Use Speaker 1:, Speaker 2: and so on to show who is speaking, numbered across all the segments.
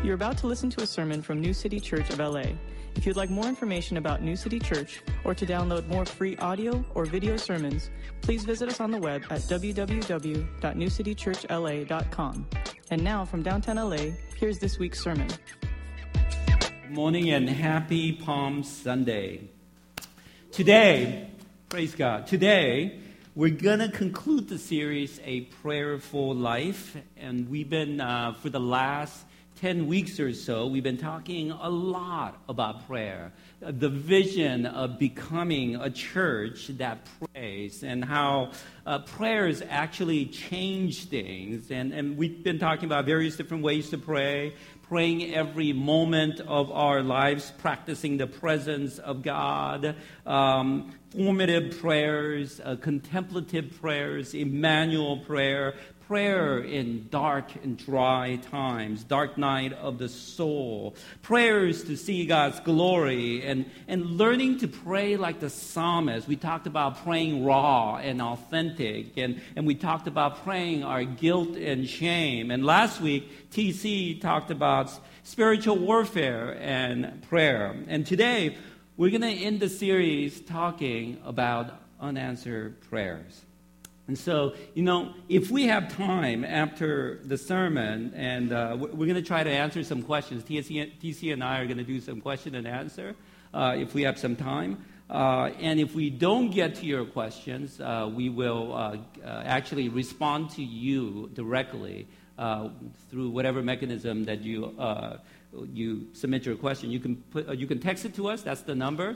Speaker 1: You're about to listen to a sermon from New City Church of LA. If you'd like more information about New City Church or to download more free audio or video sermons, please visit us on the web at www.newcitychurchla.com. And now from downtown LA, here's this week's sermon.
Speaker 2: Good morning and happy Palm Sunday. Today, praise God, today we're going to conclude the series, A Prayerful Life. And we've been, for the last 10 weeks or so, we've been talking a lot about prayer, the vision of becoming a church that prays, and how prayers actually change things. And we've been talking about various different ways to pray, praying every moment of our lives, practicing the presence of God, formative prayers, contemplative prayers, Emmanuel prayer, prayer in dark and dry times, dark night of the soul, prayers to see God's glory, and learning to pray like the psalmist. We talked about praying raw and authentic, and we talked about praying our guilt and shame. And last week, TC talked about spiritual warfare and prayer. And today, we're going to end the series talking about unanswered prayers. And so, if we have time after the sermon, and we're going to try to answer some questions. TC and I are going to do some question and answer if we have some time. And if we don't get to your questions, we will actually respond to you directly through whatever mechanism that you submit your question. You can text it to us. That's the number,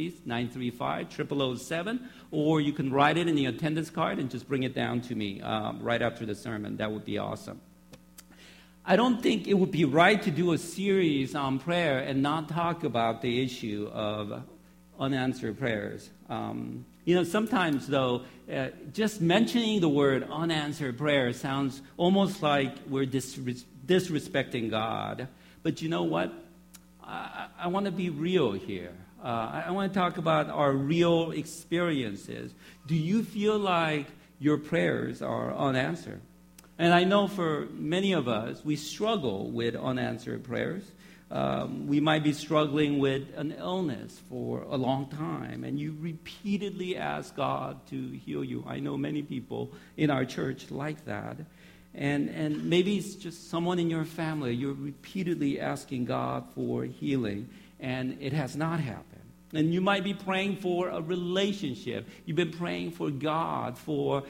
Speaker 2: 213-935-0007. Or you can write it in the attendance card and just bring it down to me right after the sermon. That would be awesome. I don't think it would be right to do a series on prayer and not talk about the issue of unanswered prayers. Sometimes, though, just mentioning the word unanswered prayer sounds almost like we're disrespecting God. But you know what? I want to be real here. I want to talk about our real experiences. Do you feel like your prayers are unanswered? And I know for many of us, we struggle with unanswered prayers. We might be struggling with an illness for a long time, and you repeatedly ask God to heal you. I know many people in our church like that. And maybe it's just someone in your family. You're repeatedly asking God for healing, and it has not happened. And you might be praying for a relationship. You've been praying for God for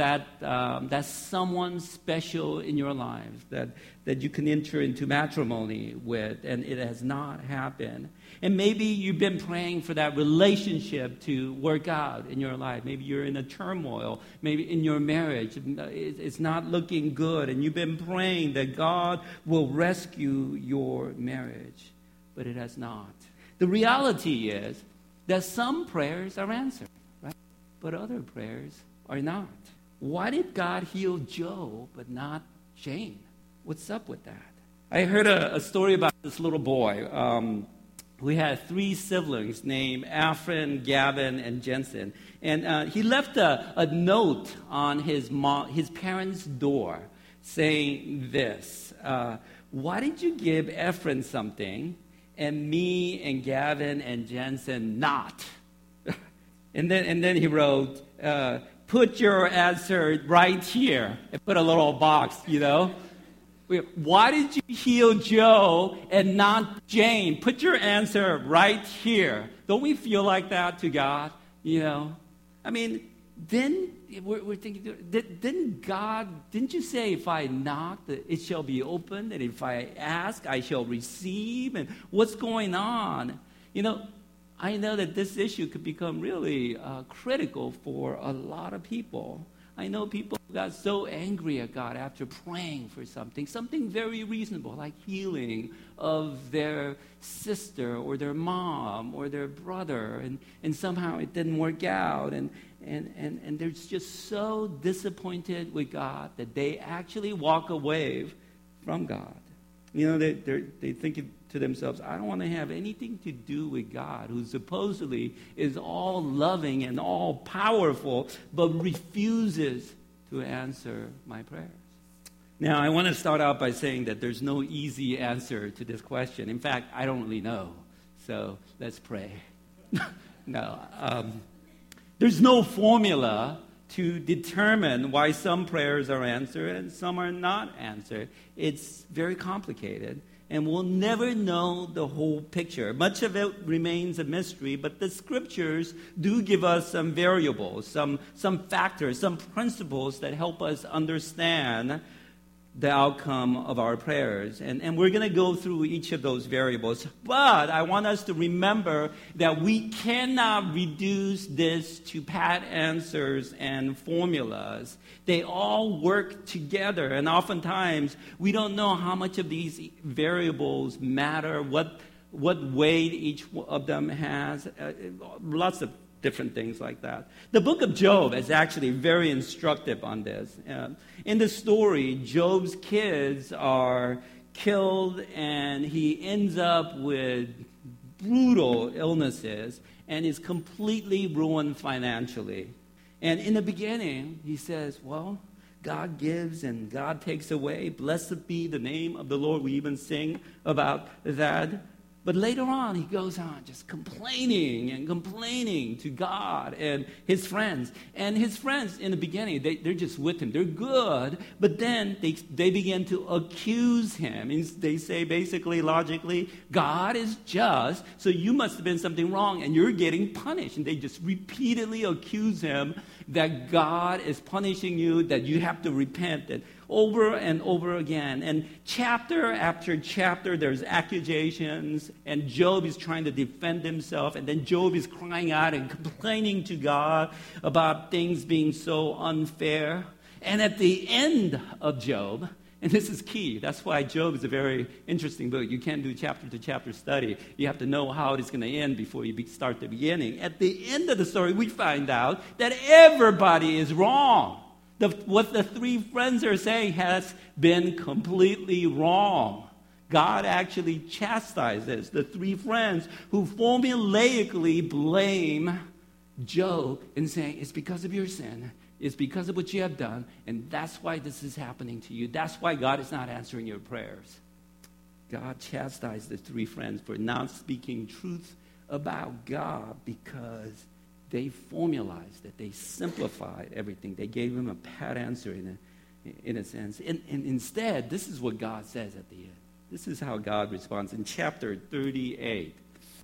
Speaker 2: that someone special in your life that you can enter into matrimony with, and it has not happened. And maybe you've been praying for that relationship to work out in your life. Maybe you're in a turmoil. Maybe in your marriage, it's not looking good. And you've been praying that God will rescue your marriage. But it has not. The reality is that some prayers are answered, right? But other prayers are not. Why did God heal Joe but not Jane? What's up with that? I heard a story about this little boy who had 3 siblings named Afrin, Gavin, and Jensen. And he left a note on his parents' door saying this: why did you give Efren something and me and Gavin and Jensen not? and then he wrote, put your answer right here, and put a little box, Why did you heal Joe and not Jane? Put your answer right here. Don't we feel like that to God? Then we're thinking, didn't you say, if I knock, it shall be opened, and if I ask, I shall receive? And what's going on? I know that this issue could become really critical for a lot of people. I know people got so angry at God after praying for something very reasonable, like healing of their sister or their mom or their brother, and somehow it didn't work out, and they're just so disappointed with God that they actually walk away from God. They think to themselves, I don't want to have anything to do with God, who supposedly is all loving and all powerful, but refuses to answer my prayers. Now, I want to start out by saying that there's no easy answer to this question. In fact, I don't really know. So let's pray. No. There's no formula to determine why some prayers are answered and some are not answered. It's very complicated, and we'll never know the whole picture. Much of it remains a mystery, but the scriptures do give us some variables, some factors, some principles that help us understand the outcome of our prayers. And we're going to go through each of those variables. But I want us to remember that we cannot reduce this to pat answers and formulas. They all work together. And oftentimes, we don't know how much of these variables matter, what weight each of them has. Lots of different things like that. The book of Job is actually very instructive on this. In the story, Job's kids are killed, and he ends up with brutal illnesses and is completely ruined financially. And in the beginning, he says, well, God gives and God takes away. Blessed be the name of the Lord. We even sing about that. But later on, he goes on just complaining to God and his friends. And his friends, in the beginning, they're just with him. They're good. But then they begin to accuse him. And they say, basically, logically, God is just, so you must have been something wrong, and you're getting punished. And they just repeatedly accuse him that God is punishing you, that you have to repent, that over and over again. And chapter after chapter, there's accusations, and Job is trying to defend himself, and then Job is crying out and complaining to God about things being so unfair. And at the end of Job, and this is key, that's why Job is a very interesting book. You can't do chapter-to-chapter study. You have to know how it is going to end before you start the beginning. At the end of the story, we find out that everybody is wrong. What the three friends are saying has been completely wrong. God actually chastises the three friends who formulaically blame Job in saying, it's because of your sin. It's because of what you have done, and that's why this is happening to you. That's why God is not answering your prayers. God chastised the three friends for not speaking truth about God because they formalized it. They simplified everything. They gave him a pat answer in a sense. And instead, this is what God says at the end. This is how God responds in chapter 38.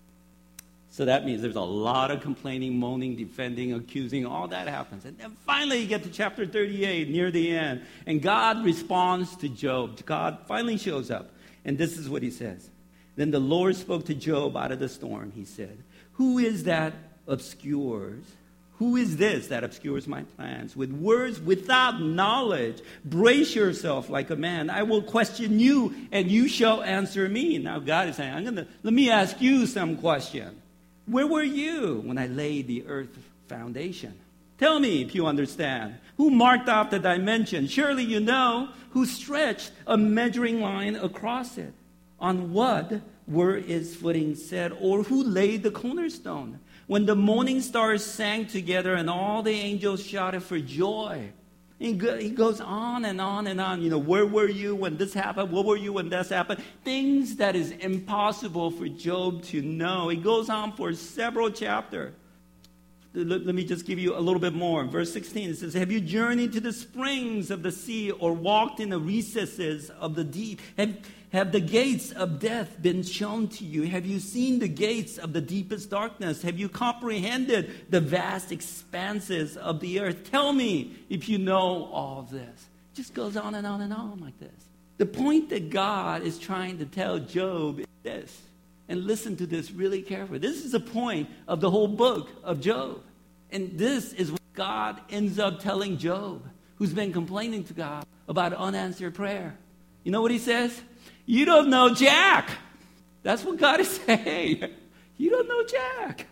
Speaker 2: So that means there's a lot of complaining, moaning, defending, accusing. All that happens. And then finally you get to chapter 38, near the end. And God responds to Job. God finally shows up. And this is what he says. Then the Lord spoke to Job out of the storm. He said, who is this that obscures my plans? With words without knowledge, brace yourself like a man. I will question you, and you shall answer me. Now God is saying, let me ask you some question. Where were you when I laid the earth foundation? Tell me if you understand. Who marked out the dimension? Surely you know. Who stretched a measuring line across it? On what were its footings set? Or who laid the cornerstone? When the morning stars sang together and all the angels shouted for joy. He goes on and on and on. You know, where were you when this happened? What were you when this happened? Things that is impossible for Job to know. He goes on for several chapters. Let me just give you a little bit more. Verse 16, it says, have you journeyed to the springs of the sea or walked in the recesses of the deep? Have the gates of death been shown to you? Have you seen the gates of the deepest darkness? Have you comprehended the vast expanses of the earth? Tell me if you know all of this. It just goes on and on and on like this. The point that God is trying to tell Job is this. And listen to this really carefully. This is the point of the whole book of Job. And this is what God ends up telling Job, who's been complaining to God about unanswered prayer. You know what he says? You don't know Jack. That's what God is saying. You don't know Jack.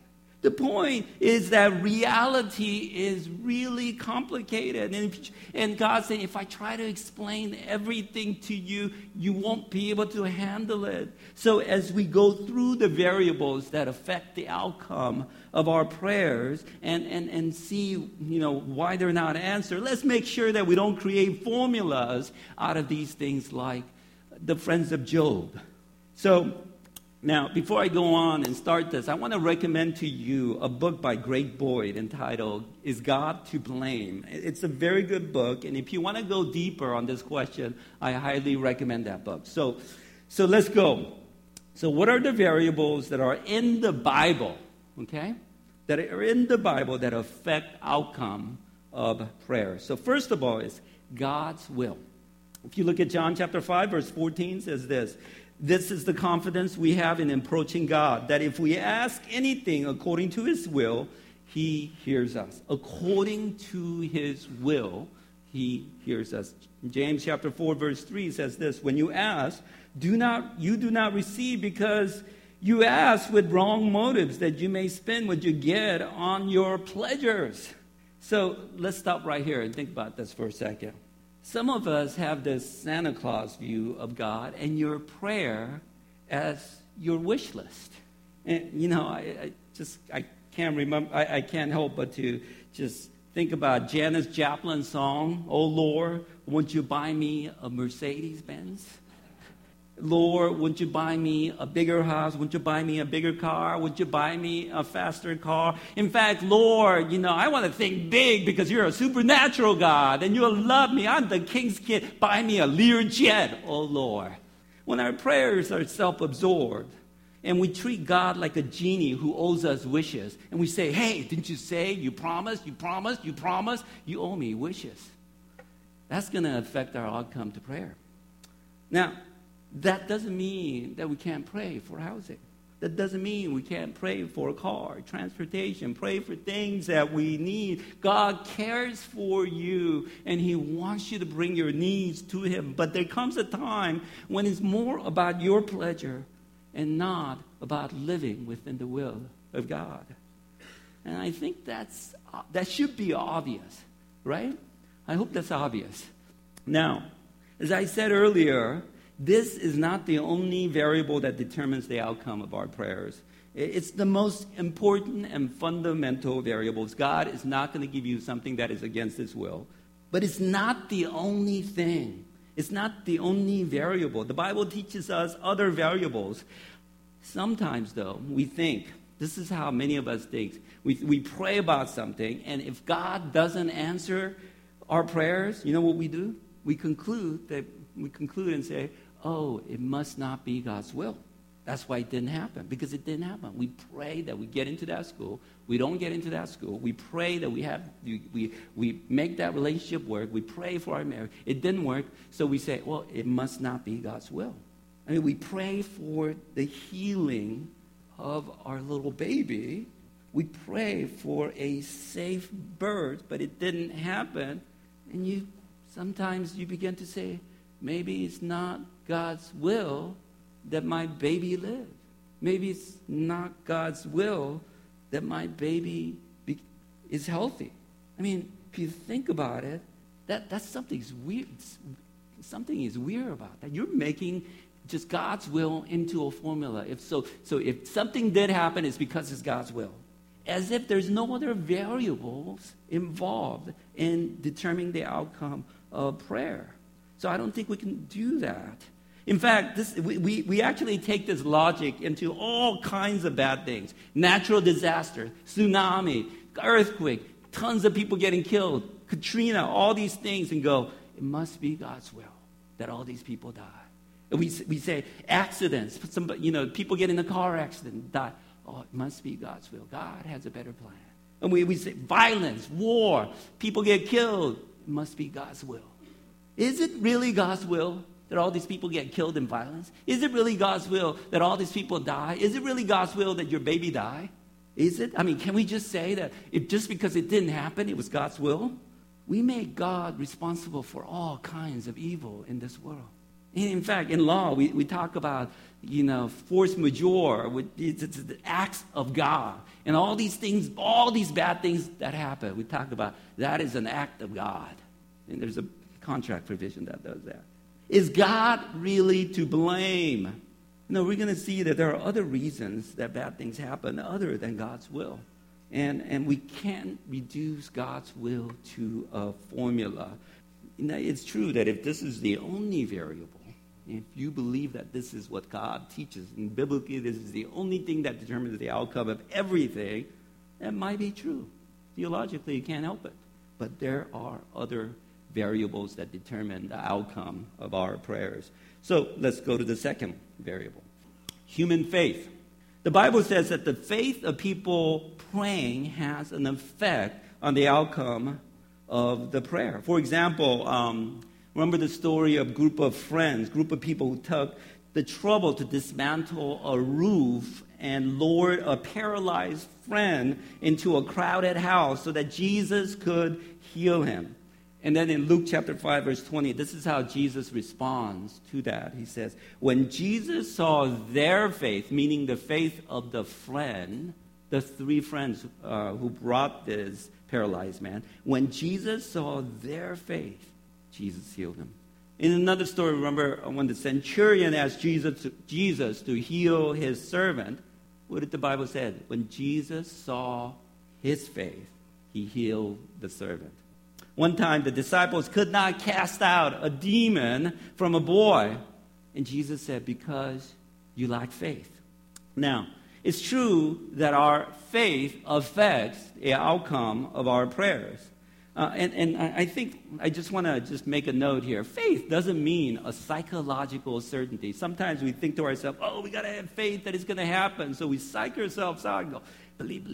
Speaker 2: The point is that reality is really complicated. And God's saying, if I try to explain everything to you, you won't be able to handle it. So as we go through the variables that affect the outcome of our prayers and see, why they're not answered, let's make sure that we don't create formulas out of these things like the friends of Job. So now, before I go on and start this, I want to recommend to you a book by Greg Boyd entitled, Is God to Blame? It's a very good book, and if you want to go deeper on this question, I highly recommend that book. So let's go. So what are the variables that are in the Bible, okay, that are in the Bible that affect outcome of prayer? So first of all is God's will. If you look at John chapter 5, verse 14, says this. This is the confidence we have in approaching God, that if we ask anything according to his will, he hears us. According to his will, he hears us. James chapter 4, verse 3 says this. When you ask, you do not receive because you ask with wrong motives, that you may spend what you get on your pleasures. So let's stop right here and think about this for a second. Some of us have this Santa Claus view of God and your prayer as your wish list. And, I can't remember, I can't help but to just think about Janis Joplin's song, Oh Lord, won't you buy me a Mercedes-Benz? Lord, won't you buy me a bigger house? Won't you buy me a bigger car? Would you buy me a faster car? In fact, Lord, I want to think big because you're a supernatural God and you'll love me. I'm the king's kid. Buy me a Learjet, oh Lord. When our prayers are self-absorbed and we treat God like a genie who owes us wishes and we say, hey, didn't you say you promised, you owe me wishes. That's going to affect our outcome to prayer. Now, that doesn't mean that we can't pray for housing. That doesn't mean we can't pray for a car, transportation, pray for things that we need. God cares for you, and he wants you to bring your needs to him. But there comes a time when it's more about your pleasure and not about living within the will of God. And I think that should be obvious, right? I hope that's obvious. Now, as I said earlier, this is not the only variable that determines the outcome of our prayers. It's the most important and fundamental variables. God is not going to give you something that is against his will. But it's not the only thing. It's not the only variable. The Bible teaches us other variables. Sometimes, though, we think, this is how many of us think. We pray about something, and if God doesn't answer our prayers, you know what we do? We conclude and say, oh, it must not be God's will. That's why it didn't happen, because it didn't happen. We pray that we get into that school. We don't get into that school. We pray that we make that relationship work. We pray for our marriage. It didn't work, so we say, well, it must not be God's will. I mean, we pray for the healing of our little baby. We pray for a safe birth, but it didn't happen. And sometimes you begin to say, maybe it's not God's will that my baby live. Maybe it's not God's will that my baby is healthy. I mean, if you think about it, that's something's weird. Something is weird about that. You're making just God's will into a formula. So if something did happen, it's because it's God's will. As if there's no other variables involved in determining the outcome of prayer. So I don't think we can do that. In fact, we actually take this logic into all kinds of bad things. Natural disaster, tsunami, earthquake, tons of people getting killed, Katrina, all these things, and go, it must be God's will that all these people die. And we say accidents, people get in a car accident, die. Oh, it must be God's will. God has a better plan. And we say violence, war, people get killed. It must be God's will. Is it really God's will that all these people get killed in violence? Is it really God's will that all these people die? Is it really God's will that your baby die? Is it? I mean, can we just say that just because it didn't happen, it was God's will? We make God responsible for all kinds of evil in this world. In fact, in law, we talk about, force majeure, it's the acts of God. And all these things, all these bad things that happen, we talk about that is an act of God. And there's a contract provision that does that. Is God really to blame? No, we're going to see that there are other reasons that bad things happen other than God's will. And we can't reduce God's will to a formula. It's true that if this is the only variable, if you believe that this is what God teaches, and biblically this is the only thing that determines the outcome of everything, that might be true. Theologically, you can't help it. But there are other variables that determine the outcome of our prayers. So let's go to the second variable. Human faith. The Bible says that the faith of people praying has an effect on the outcome of the prayer. For example, remember the story of a group of people who took the trouble to dismantle a roof and lowered a paralyzed friend into a crowded house so that Jesus could heal him. And then in Luke chapter 5, verse 20, this is how Jesus responds to that. He says, when Jesus saw their faith, meaning the faith of the friend, the three friends who brought this paralyzed man, when Jesus saw their faith, Jesus healed him. In another story, remember when the centurion asked Jesus to heal his servant, what did the Bible say? When Jesus saw his faith, he healed the servant. One time, the disciples could not cast out a demon from a boy. And Jesus said, because you lack faith. Now, it's true that our faith affects the outcome of our prayers. And I think I just want to make a note here. Faith doesn't mean a psychological certainty. Sometimes we think to ourselves, we got to have faith that it's going to happen. So we psych ourselves out and go, believe.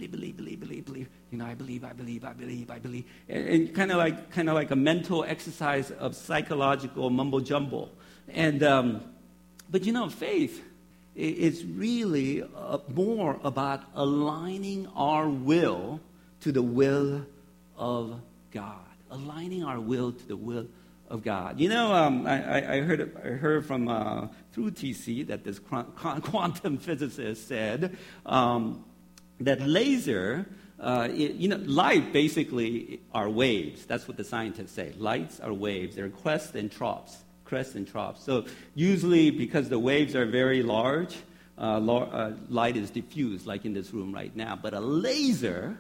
Speaker 2: I believe. And kind of like a mental exercise of psychological mumbo jumbo. And but faith is really more about aligning our will to the will of God. Aligning our will to the will of God. I heard from through TC that this quantum physicist said that laser, light basically are waves. That's what the scientists say. Lights are waves. They're crests and troughs. So usually because the waves are very large, light is diffused, like in this room right now. But a laser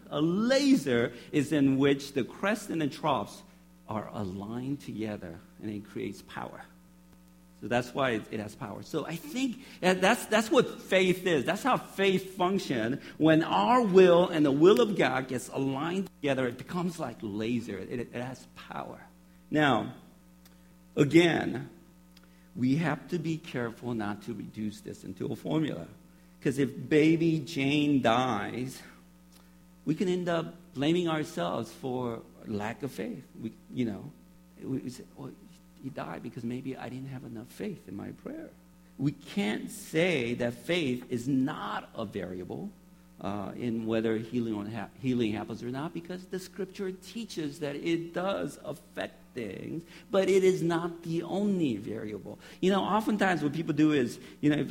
Speaker 2: is in which the crests and the troughs are aligned together, and it creates power. So that's why it has power. So I think that's what faith is. That's how faith functions. When our will and the will of God gets aligned together, it becomes like laser. It has power. Now, again, we have to be careful not to reduce this into a formula. Because if baby Jane dies, we can end up blaming ourselves for lack of faith. We say, he died because maybe I didn't have enough faith in my prayer. We can't say that faith is not a variable in whether healing happens or not, because the scripture teaches that it does affect things, but it is not the only variable. Oftentimes what people do is,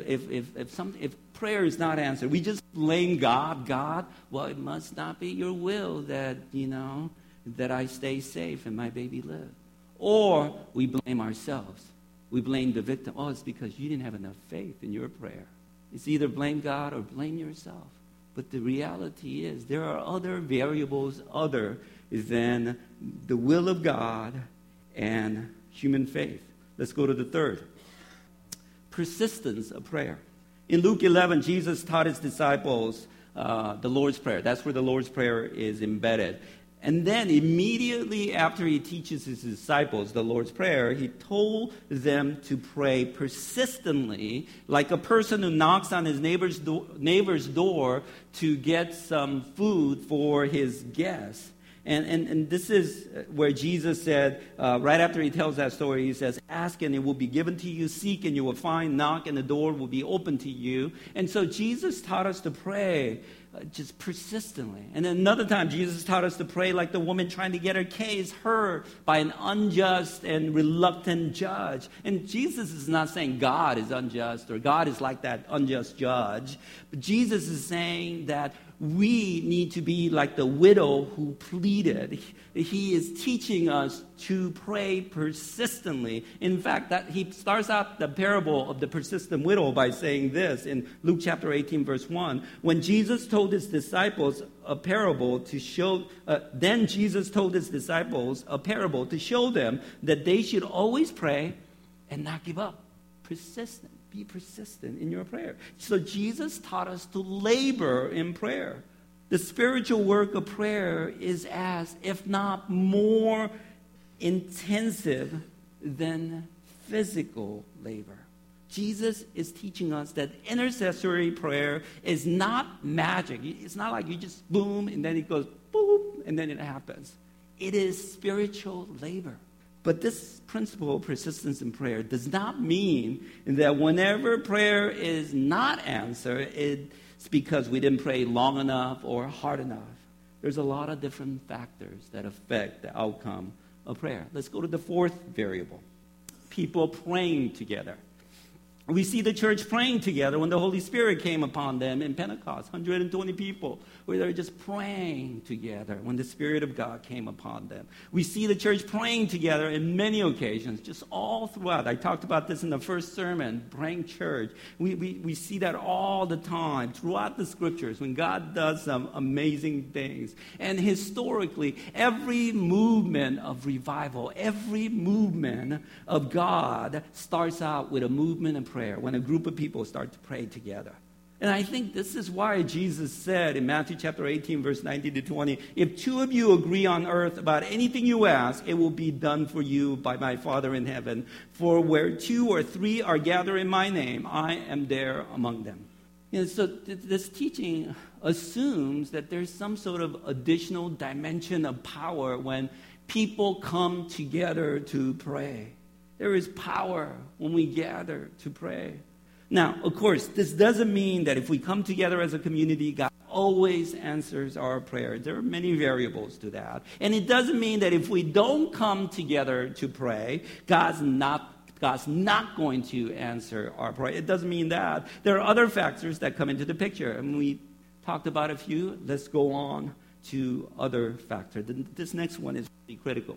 Speaker 2: if prayer is not answered, we just blame God. God, well, it must not be your will that that I stay safe and my baby live. Or we blame ourselves. We blame the victim. It's because you didn't have enough faith in your prayer. It's either blame God or blame yourself. But the reality is there are other variables other than the will of God and human faith. Let's go to the third. Persistence of prayer. In Luke 11, Jesus taught his disciples the Lord's Prayer. That's where the Lord's Prayer is embedded. And then immediately after he teaches his disciples the Lord's Prayer, he told them to pray persistently, like a person who knocks on his neighbor's door to get some food for his guests. And this is where Jesus said, right after he tells that story, he says, ask and it will be given to you, seek and you will find, knock and the door will be open to you. And so Jesus taught us to pray just persistently. And then another time, Jesus taught us to pray like the woman trying to get her case heard by an unjust and reluctant judge. And Jesus is not saying God is unjust or God is like that unjust judge. But Jesus is saying that we need to be like the widow who pleaded. He is teaching us to pray persistently. In fact, that he starts out the parable of the persistent widow by saying this in Luke chapter 18, verse 1. When Jesus told his disciples a parable to show, then Jesus told his disciples a parable to show them that they should always pray and not give up. Persistent. Be persistent in your prayer. So Jesus taught us to labor in prayer. The spiritual work of prayer is as, if not more, intensive than physical labor. Jesus is teaching us that intercessory prayer is not magic. It's not like you just boom and then it goes boom and then it happens. It is spiritual labor. But this principle of persistence in prayer does not mean that whenever prayer is not answered, it's because we didn't pray long enough or hard enough. There's a lot of different factors that affect the outcome of prayer. Let's go to the fourth variable. People praying together. We see the church praying together when the Holy Spirit came upon them in Pentecost. 120 people where they were just praying together when the Spirit of God came upon them. We see the church praying together in many occasions, just all throughout. I talked about this in the first sermon, praying church. We see that all the time throughout the Scriptures when God does some amazing things. And historically, every movement of revival, every movement of God starts out with a movement of prayer. When a group of people start to pray together. And I think this is why Jesus said in Matthew chapter 18, verse 19 to 20, if two of you agree on earth about anything you ask, it will be done for you by my Father in heaven. For where two or three are gathered in my name, I am there among them. And so this teaching assumes that there's some sort of additional dimension of power when people come together to pray. There is power when we gather to pray. Now, of course, this doesn't mean that if we come together as a community, God always answers our prayers. There are many variables to that. And it doesn't mean that if we don't come together to pray, God's not going to answer our prayer. It doesn't mean that. There are other factors that come into the picture. And we talked about a few. Let's go on to other factors. This next one is really critical.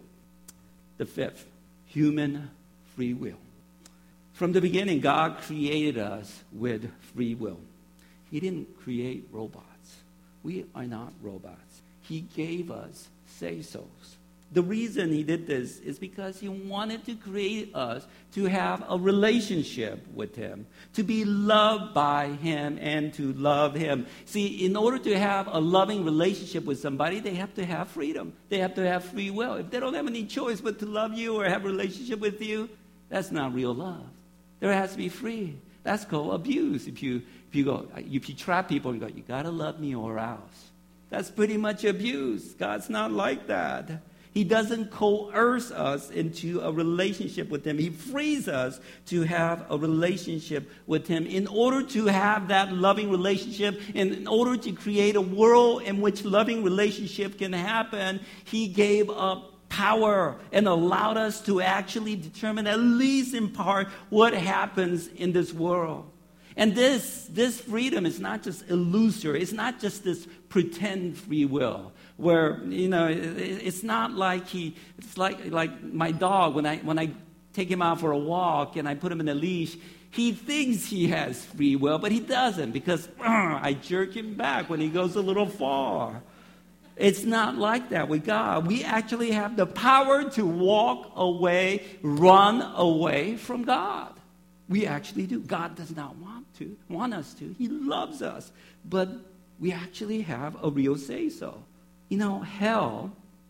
Speaker 2: The fifth, human free will. From the beginning, God created us with free will. He didn't create robots. We are not robots. He gave us say-sos. The reason he did this is because he wanted to create us to have a relationship with him, to be loved by him and to love him. See, in order to have a loving relationship with somebody, they have to have freedom. They have to have free will. If they don't have any choice but to love you or have a relationship with you, that's not real love. There has to be free. That's called abuse. If you trap people and go, you got to love me or else. That's pretty much abuse. God's not like that. He doesn't coerce us into a relationship with him. He frees us to have a relationship with him. In order to have that loving relationship, and in order to create a world in which loving relationship can happen, he gave up power and allowed us to actually determine, at least in part, what happens in this world. And this freedom is not just illusory. It's not just this pretend free will where, it's not like it's like my dog when I take him out for a walk and I put him in a leash. He thinks he has free will, but he doesn't because I jerk him back when he goes a little far. It's not like that with God. We actually have the power to walk away, run away from God. We actually do. God does not want us to. He loves us. But we actually have a real say-so. Hell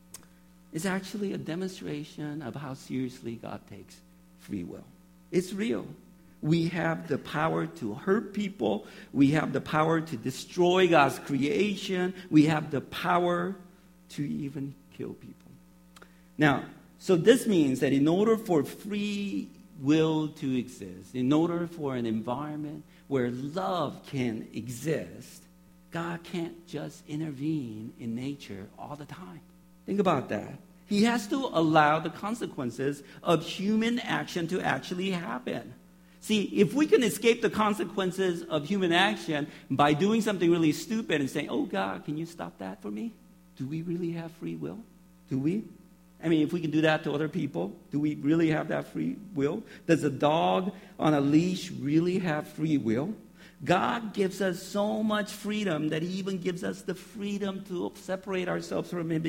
Speaker 2: is actually a demonstration of how seriously God takes free will. It's real. We have the power to hurt people. We have the power to destroy God's creation. We have the power to even kill people. Now, so this means that in order for free will to exist, in order for an environment where love can exist, God can't just intervene in nature all the time. Think about that. He has to allow the consequences of human action to actually happen. See, if we can escape the consequences of human action by doing something really stupid and saying, oh, God, can you stop that for me? Do we really have free will? Do we? I mean, if we can do that to other people, do we really have that free will? Does a dog on a leash really have free will? God gives us so much freedom that he even gives us the freedom to separate ourselves from him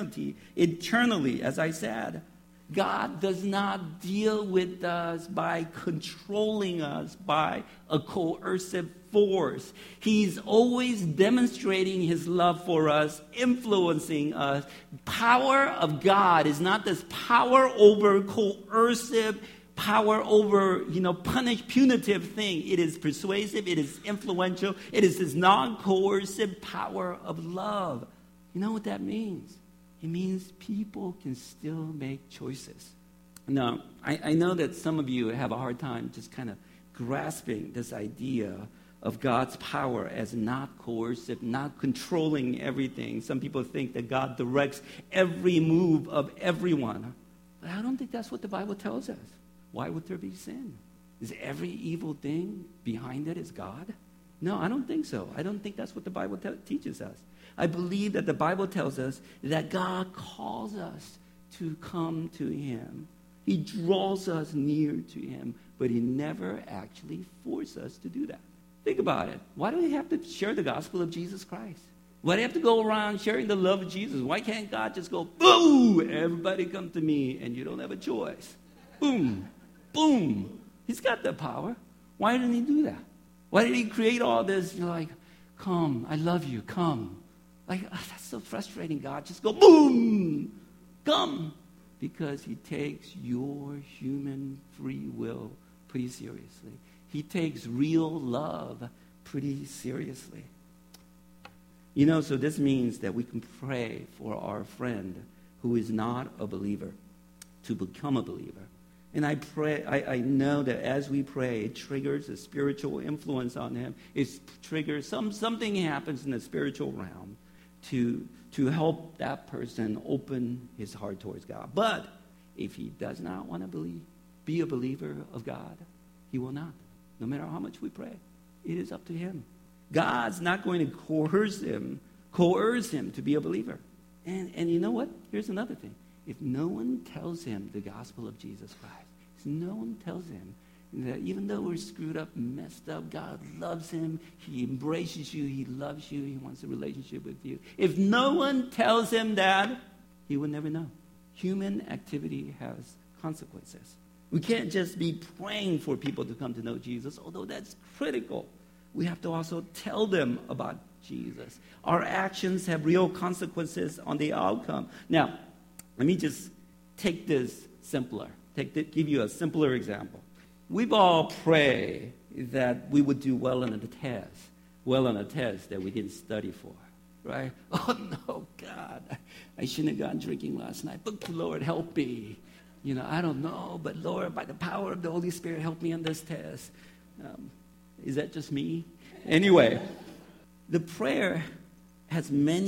Speaker 2: eternally, as I said. God does not deal with us by controlling us by a coercive force. He's always demonstrating his love for us, influencing us. Power of God is not this power over coercive, power over, punitive thing. It is persuasive, it is influential, it is this non-coercive power of love. You know what that means? It means people can still make choices. Now, I know that some of you have a hard time just kind of grasping this idea of God's power as not coercive, not controlling everything. Some people think that God directs every move of everyone. But I don't think that's what the Bible tells us. Why would there be sin? Is every evil thing behind it is God? No, I don't think so. I don't think that's what the Bible teaches us. I believe that the Bible tells us that God calls us to come to him. He draws us near to him, but he never actually forces us to do that. Think about it. Why do we have to share the gospel of Jesus Christ? Why do we have to go around sharing the love of Jesus? Why can't God just go, boom, everybody come to me, and you don't have a choice? Boom, boom. He's got the power. Why didn't he do that? Why did he create all this? You're like, come, I love you, come. Like, that's so frustrating, God. Just go, boom, come. Because he takes your human free will pretty seriously. He takes real love pretty seriously. So this means that we can pray for our friend who is not a believer to become a believer. And I pray, I know that as we pray, it triggers a spiritual influence on him. It triggers something happens in the spiritual realm to help that person open his heart towards God. But if he does not want to be a believer of God, he will not. No matter how much we pray, it is up to him. God's not going to coerce him to be a believer. And you know what? Here's another thing. If no one tells him the gospel of Jesus Christ, if no one tells him that even though we're screwed up, messed up, God loves him, he embraces you, he loves you, he wants a relationship with you. If no one tells him that, he will never know. Human activity has consequences. We can't just be praying for people to come to know Jesus, although that's critical. We have to also tell them about Jesus. Our actions have real consequences on the outcome. Now, let me just take this simpler. Give you a simpler example. We've all prayed that we would do well on a test that we didn't study for, right? Oh, no, God, I shouldn't have gone drinking last night, but Lord, help me. I don't know, but Lord, by the power of the Holy Spirit, help me on this test. Is that just me? Anyway, the prayer has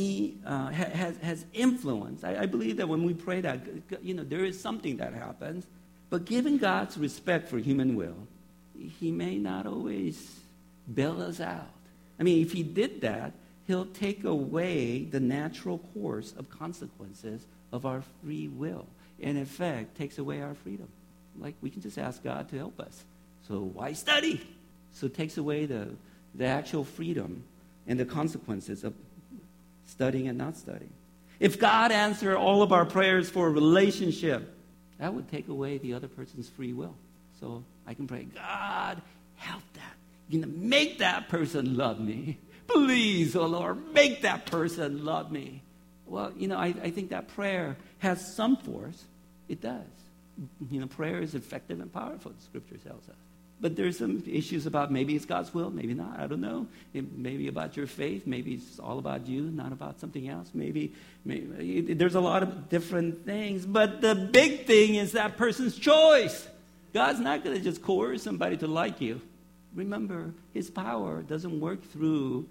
Speaker 2: has influence. I believe that when we pray that, there is something that happens. But given God's respect for human will, he may not always bail us out. I mean, if he did that, he'll take away the natural course of consequences of our free will. And in effect, takes away our freedom. Like, we can just ask God to help us. So why study? So it takes away the actual freedom and the consequences of studying and not studying. If God answered all of our prayers for a relationship, that would take away the other person's free will. So I can pray, God, help that. Make that person love me. Please, oh Lord, make that person love me. Well, I think that prayer has some force. It does. Prayer is effective and powerful, the Scripture tells us. But there's some issues about maybe it's God's will, maybe not. I don't know. It may be about your faith. Maybe it's all about you, not about something else. Maybe there's a lot of different things. But the big thing is that person's choice. God's not going to just coerce somebody to like you. Remember, his power doesn't work through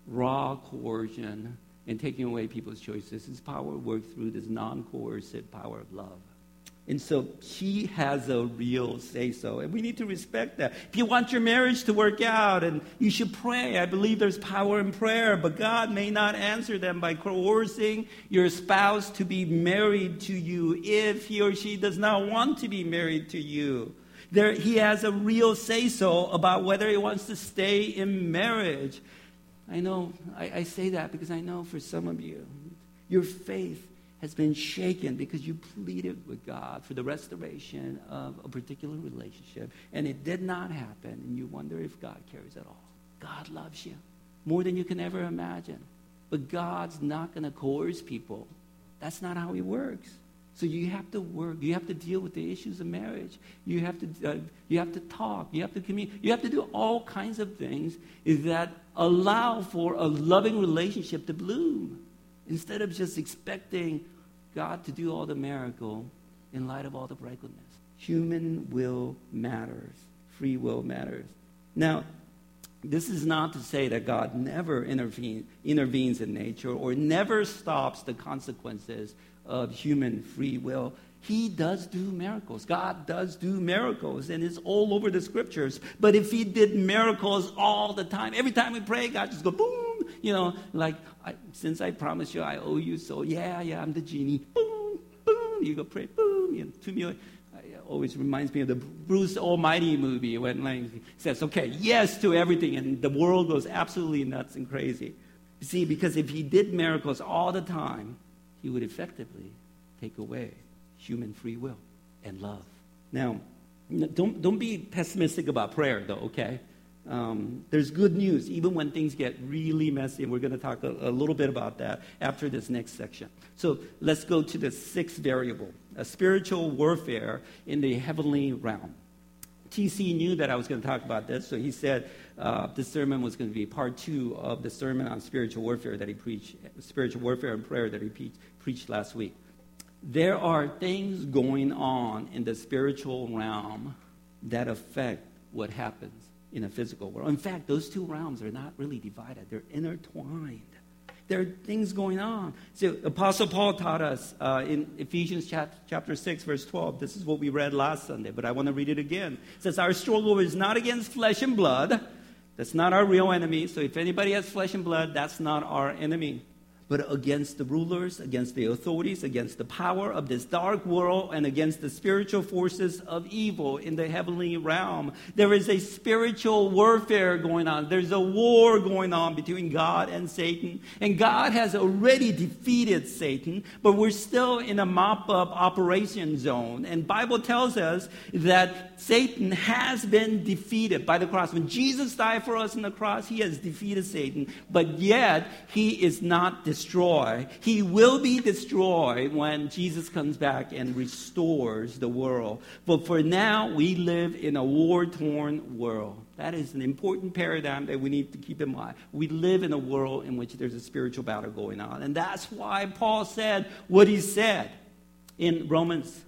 Speaker 2: raw coercion and taking away people's choices. His power worked through this non-coercive power of love. And so he has a real say-so, and we need to respect that. If you want your marriage to work out, and you should pray. I believe there's power in prayer, but God may not answer them by coercing your spouse to be married to you if he or she does not want to be married to you. He has a real say-so about whether he wants to stay in marriage. I know, I say that because I know for some of you, your faith has been shaken because you pleaded with God for the restoration of a particular relationship, and it did not happen, and you wonder if God cares at all. God loves you more than you can ever imagine, but God's not going to coerce people. That's not how he works. So you have to work. You have to deal with the issues of marriage. You have to talk. You have to communicate. You have to do all kinds of things that allow for a loving relationship to bloom, instead of just expecting God to do all the miracle in light of all the brokenness. Human will matters. Free will matters. Now, this is not to say that God never intervenes in nature or never stops the consequences of human free will. He does do miracles. God does do miracles, and it's all over the scriptures. But if he did miracles all the time, every time we pray, God just go boom. Like, since I promised you I owe you, so yeah, I'm the genie. Boom, boom. You go pray, boom. To me, it always reminds me of the Bruce Almighty movie when he says, okay, yes to everything, and the world goes absolutely nuts and crazy. You see, because if he did miracles all the time, he would effectively take away human free will and love. Now, don't be pessimistic about prayer, though, okay? There's good news, even when things get really messy, and we're going to talk a little bit about that after this next section. So let's go to the sixth variable, spiritual warfare in the heavenly realm. TC knew that I was going to talk about this, so he said this sermon was going to be part 2 of the sermon on spiritual warfare that he preached, spiritual warfare and prayer that he preached last week. There are things going on in the spiritual realm that affect what happens in a physical world. In fact, those two realms are not really divided. They're intertwined. There are things going on. So Apostle Paul taught us in Ephesians chapter 6, verse 12. This is what we read last Sunday, but I want to read it again. It says, our struggle is not against flesh and blood. That's not our real enemy. So if anybody has flesh and blood, that's not our enemy. But against the rulers, against the authorities, against the power of this dark world, and against the spiritual forces of evil in the heavenly realm. There is a spiritual warfare going on. There's a war going on between God and Satan. And God has already defeated Satan, but we're still in a mop-up operation zone. And Bible tells us that Satan has been defeated by the cross. When Jesus died for us on the cross, he has defeated Satan. But yet, he is not destroyed. He will be destroyed when Jesus comes back and restores the world. But for now, we live in a war-torn world. That is an important paradigm that we need to keep in mind. We live in a world in which there's a spiritual battle going on. And that's why Paul said what he said in Romans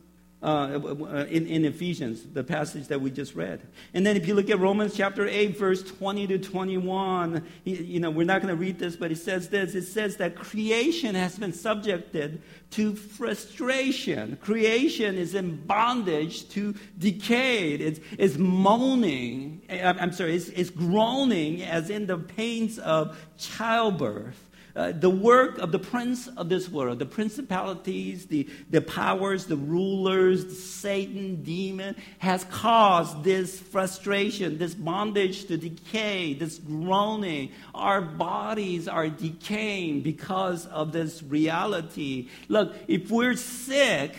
Speaker 2: in Ephesians, the passage that we just read. And then if you look at Romans chapter 8, verse 20 to 21, we're not going to read this, but it says this. It says that creation has been subjected to frustration. Creation is in bondage to decay. It's moaning. It's groaning as in the pains of childbirth. The work of the prince of this world, the principalities, the powers, the rulers, Satan, demon, has caused this frustration, this bondage to decay, this groaning. Our bodies are decaying because of this reality. Look, if we're sick,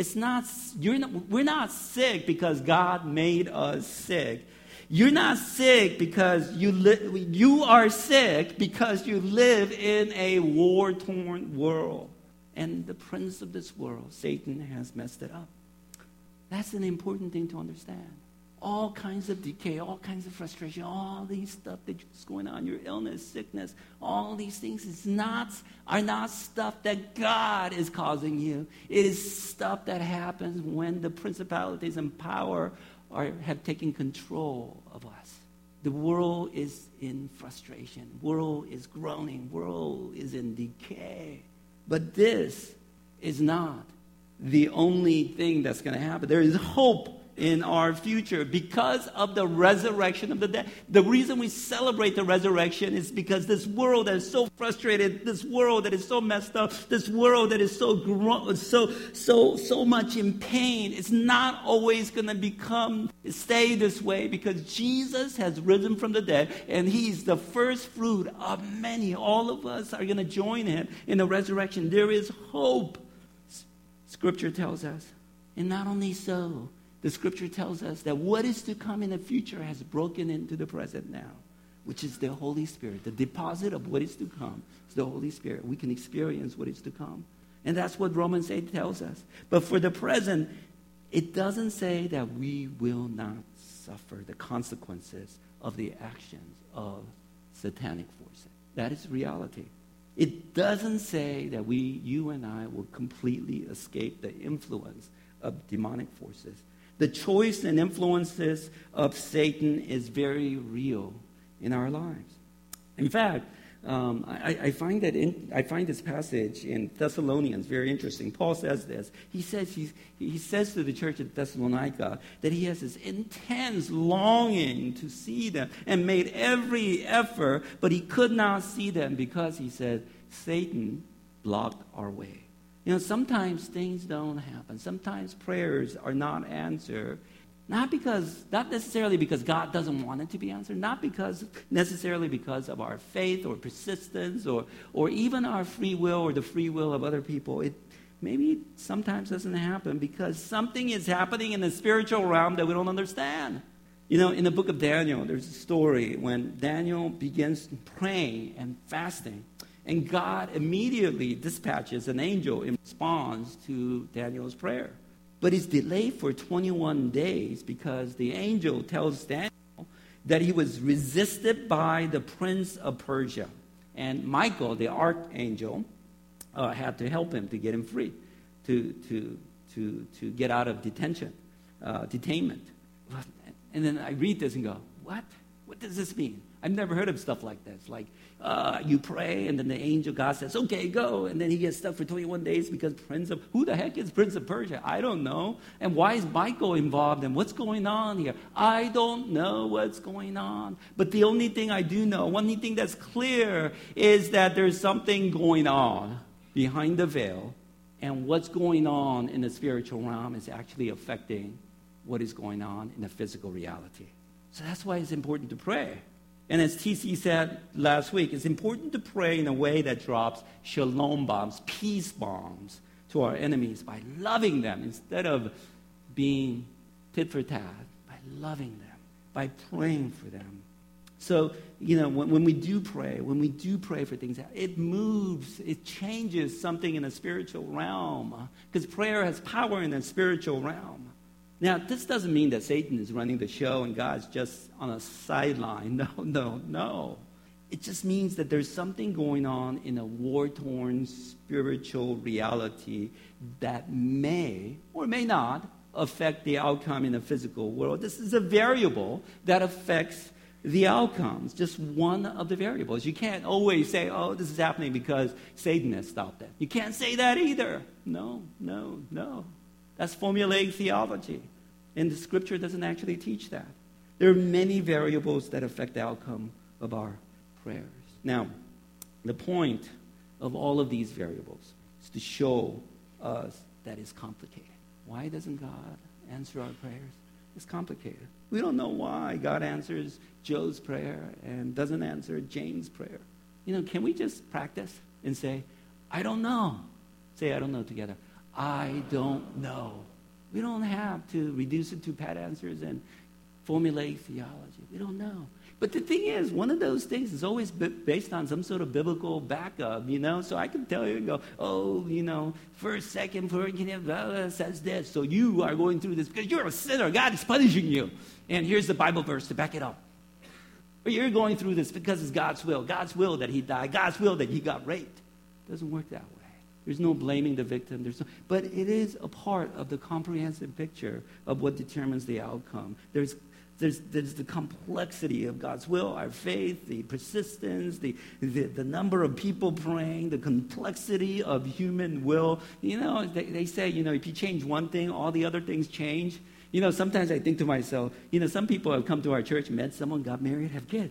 Speaker 2: we're not sick because God made us sick. You're not sick because you are sick because you live in a war-torn world. And the prince of this world, Satan, has messed it up. That's an important thing to understand. All kinds of decay, all kinds of frustration, all these stuff that's going on, your illness, sickness, all these things are not stuff that God is causing you. It is stuff that happens when the principalities and power have taken control of us. The world is in frustration. World is groaning. World is in decay. But this is not the only thing that's going to happen. There is hope in our future because of the resurrection of the dead. The reason we celebrate the resurrection is because this world that is so frustrated, this world that is so messed up, this world that is so much in pain, it's not always going to stay this way, because Jesus has risen from the dead and he's the first fruit of many. All of us are going to join him in the resurrection. There is hope, Scripture tells us. And not only so, the Scripture tells us that what is to come in the future has broken into the present now, which is the Holy Spirit. The deposit of what is to come is the Holy Spirit. We can experience what is to come. And that's what Romans 8 tells us. But for the present, it doesn't say that we will not suffer the consequences of the actions of satanic forces. That is reality. It doesn't say that you and I will completely escape the influence of demonic forces. The choice and influences of Satan is very real in our lives. In fact, I find this passage in Thessalonians very interesting. Paul says this. He says to the church at Thessalonica that he has this intense longing to see them and made every effort, but he could not see them because, he said, Satan blocked our way. You know, sometimes things don't happen. Sometimes prayers are not answered. Not necessarily because God doesn't want it to be answered. Not necessarily because of our faith or persistence or even our free will or the free will of other people. It maybe sometimes doesn't happen because something is happening in the spiritual realm that we don't understand. You know, in the book of Daniel, there's a story when Daniel begins praying and fasting. And God immediately dispatches an angel in response to Daniel's prayer. But it's delayed for 21 days because the angel tells Daniel that he was resisted by the prince of Persia. And Michael, the archangel, had to help him to get him free, to get out of detainment. And then I read this and go, what? What does this mean? I've never heard of stuff like this. Like, you pray, and then the angel, God says, okay, go. And then he gets stuck for 21 days because who the heck is Prince of Persia? I don't know. And why is Michael involved? And what's going on here? I don't know what's going on. But the only thing I do know, one thing that's clear, is that there's something going on behind the veil. And what's going on in the spiritual realm is actually affecting what is going on in the physical reality. So that's why it's important to pray. And as TC said last week, it's important to pray in a way that drops shalom bombs, peace bombs to our enemies by loving them instead of being tit for tat, by loving them, by praying for them. So, you know, when we do pray for things, it moves, it changes something in the spiritual realm. Because prayer has power in the spiritual realm. Now, this doesn't mean that Satan is running the show and God's just on a sideline. No. It just means that there's something going on in a war-torn spiritual reality that may or may not affect the outcome in the physical world. This is a variable that affects the outcomes, just one of the variables. You can't always say, oh, this is happening because Satan has stopped it. You can't say that either. No. That's formulaic theology. And the Scripture doesn't actually teach that. There are many variables that affect the outcome of our prayers. Now, the point of all of these variables is to show us that it's complicated. Why doesn't God answer our prayers? It's complicated. We don't know why God answers Joe's prayer and doesn't answer Jane's prayer. You know, can we just practice and say, I don't know? Say, I don't know together. I don't know. We don't have to reduce it to pat answers and formulaic theology. We don't know. But the thing is, one of those things is always based on some sort of biblical backup, you know. So I can tell you and go, oh, you know, first, second, says this. So you are going through this because you're a sinner. God is punishing you. And here's the Bible verse to back it up. Or you're going through this because it's God's will. God's will that he died. God's will that he got raped. It doesn't work that way. There's no blaming the victim. But it is a part of the comprehensive picture of what determines the outcome. There's There's the complexity of God's will, our faith, the persistence, the number of people praying, the complexity of human will. They say, if you change one thing, all the other things change. Sometimes I think to myself, some people have come to our church, met someone, got married, have kids.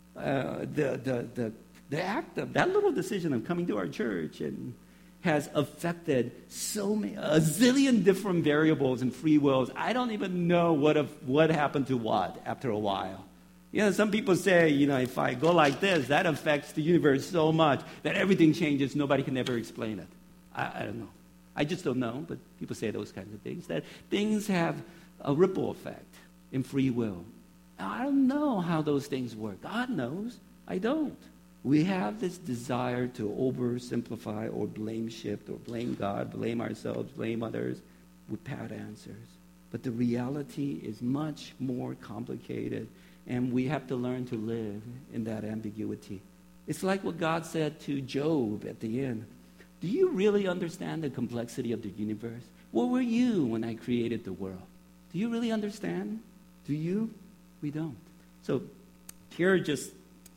Speaker 2: The act of that little decision of coming to our church and has affected a zillion different variables and free wills. I don't even know what happened to what after a while. Some people say, if I go like this, that affects the universe so much that everything changes. Nobody can ever explain it. I don't know. I just don't know, but people say those kinds of things, that things have a ripple effect in free will. Now, I don't know how those things work. God knows. I don't. We have this desire to oversimplify or blame shift or blame God, blame ourselves, blame others with pat answers. But the reality is much more complicated, and we have to learn to live in that ambiguity. It's like what God said to Job at the end. Do you really understand the complexity of the universe? Where were you when I created the world? Do you really understand? Do you? We don't. So here are just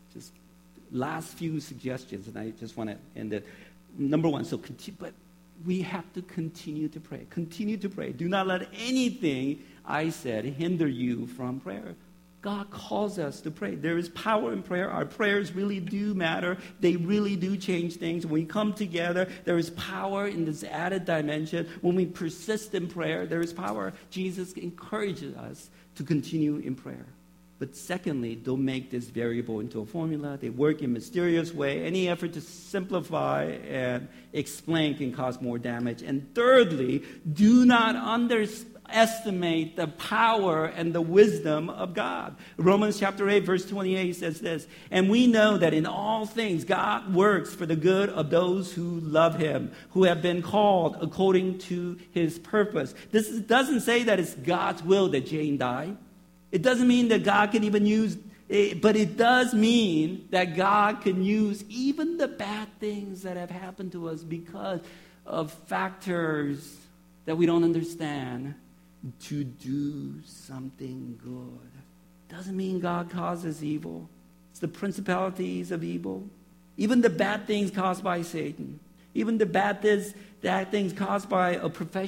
Speaker 2: last few suggestions, and I just want to end it. Number one, but we have to continue to pray. Continue to pray. Do not let anything I said hinder you from prayer. God calls us to pray. There is power in prayer. Our prayers really do matter. They really do change things. When we come together, there is power in this added dimension. When we persist in prayer, there is power. Jesus encourages us to continue in prayer. But secondly, don't make this variable into a formula. They work in a mysterious way. Any effort to simplify and explain can cause more damage. And thirdly, do not underestimate the power and the wisdom of God. Romans chapter 8, verse 28 says this, and we know that in all things God works for the good of those who love him, who have been called according to his purpose. This doesn't say that it's God's will that Jane die. It doesn't mean that God can even use, but it does mean that God can use even the bad things that have happened to us because of factors that we don't understand to do something good. Doesn't mean God causes evil. It's the principalities of evil. Even the bad things caused by Satan. Even the bad things caused by a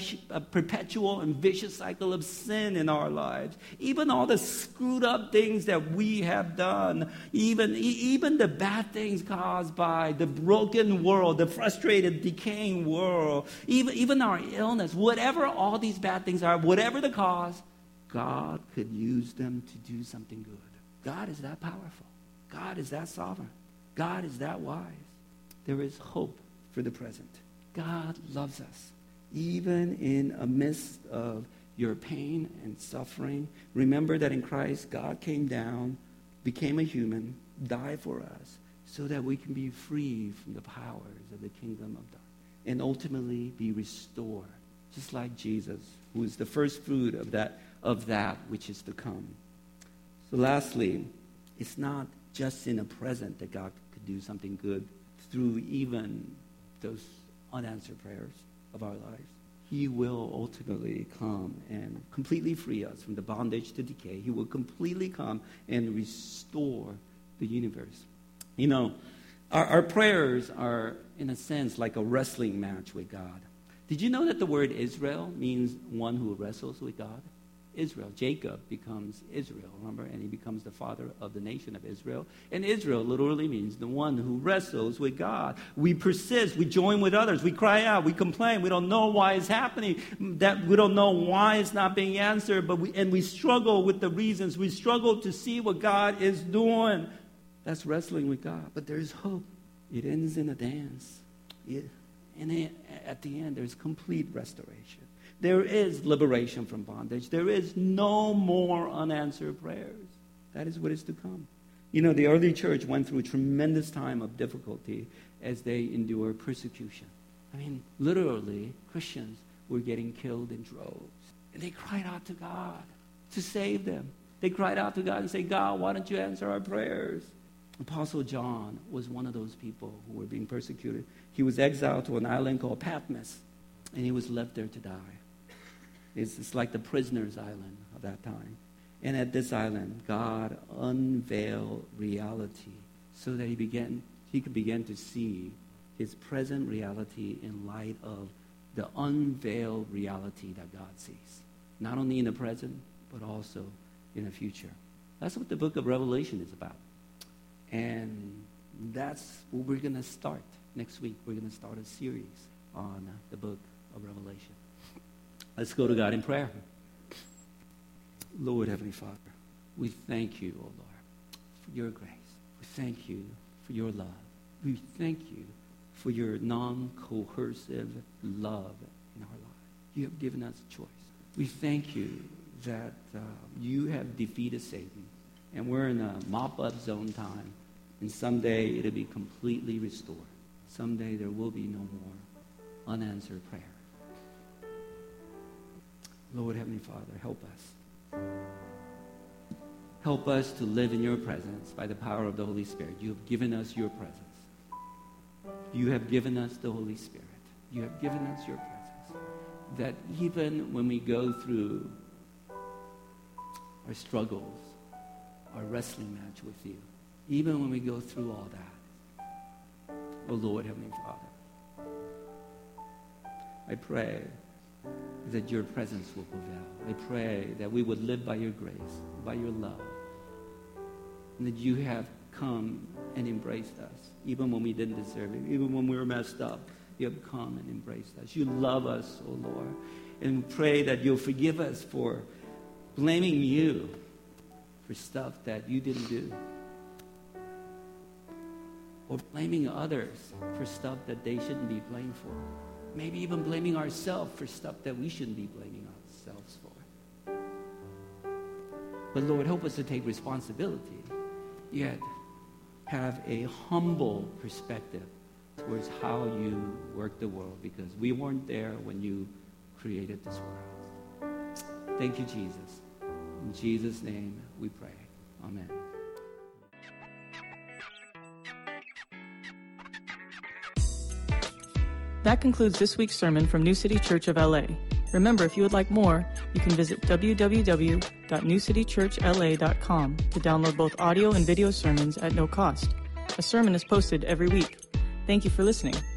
Speaker 2: perpetual and vicious cycle of sin in our lives. Even all the screwed up things that we have done. Even the bad things caused by the broken world, the frustrated, decaying world. Even our illness. Whatever all these bad things are, whatever the cause, God could use them to do something good. God is that powerful. God is that sovereign. God is that wise. There is hope for the present. God loves us. Even in the midst of your pain and suffering, remember that in Christ, God came down, became a human, died for us, so that we can be free from the powers of the kingdom of darkness and ultimately be restored, just like Jesus, who is the first fruit of that which is to come. So lastly, it's not just in the present that God could do something good through even those unanswered prayers of our lives. He will ultimately come and completely free us from the bondage to decay. He will completely come and restore the universe. Our prayers are, in a sense, like a wrestling match with God. Did you know that the word Israel means one who wrestles with God? Israel. Jacob becomes Israel, remember? And he becomes the father of the nation of Israel. And Israel literally means the one who wrestles with God. We persist. We join with others. We cry out. We complain. We don't know why it's happening. That we don't know why it's not being answered. But we struggle with the reasons. We struggle to see what God is doing. That's wrestling with God. But there is hope. It ends in a dance. And at the end, there's complete restoration. There is liberation from bondage. There is no more unanswered prayers. That is what is to come. The early church went through a tremendous time of difficulty as they endured persecution. Literally, Christians were getting killed in droves. And they cried out to God to save them. They cried out to God and said, God, why don't you answer our prayers? Apostle John was one of those people who were being persecuted. He was exiled to an island called Patmos, and he was left there to die. It's like the prisoner's island of that time. And at this island, God unveiled reality so that he could begin to see his present reality in light of the unveiled reality that God sees. Not only in the present, but also in the future. That's what the book of Revelation is about. And that's what we're going to start next week. We're going to start a series on the book of Revelation. Let's go to God in prayer. Lord, Heavenly Father, we thank you, O Lord, for your grace. We thank you for your love. We thank you for your non-coercive love in our lives. You have given us a choice. We thank you that you have defeated Satan, and we're in a mop-up zone time, and someday it'll be completely restored. Someday there will be no more unanswered prayer. Lord, Heavenly Father, help us. Help us to live in your presence by the power of the Holy Spirit. You have given us your presence. You have given us the Holy Spirit. You have given us your presence. That even when we go through our struggles, our wrestling match with you, even when we go through all that, oh Lord, Heavenly Father, I pray that your presence will prevail. I pray that we would live by your grace, by your love, and that you have come and embraced us, even when we didn't deserve it, even when we were messed up. You have come and embraced us. You love us, oh Lord, and we pray that you'll forgive us for blaming you for stuff that you didn't do, or blaming others for stuff that they shouldn't be blamed for. Maybe even blaming ourselves for stuff that we shouldn't be blaming ourselves for. But Lord, help us to take responsibility, yet have a humble perspective towards how you work the world, because we weren't there when you created this world. Thank you, Jesus. In Jesus' name we pray. Amen.
Speaker 1: That concludes this week's sermon from New City Church of LA. Remember, if you would like more, you can visit www.newcitychurchla.com to download both audio and video sermons at no cost. A sermon is posted every week. Thank you for listening.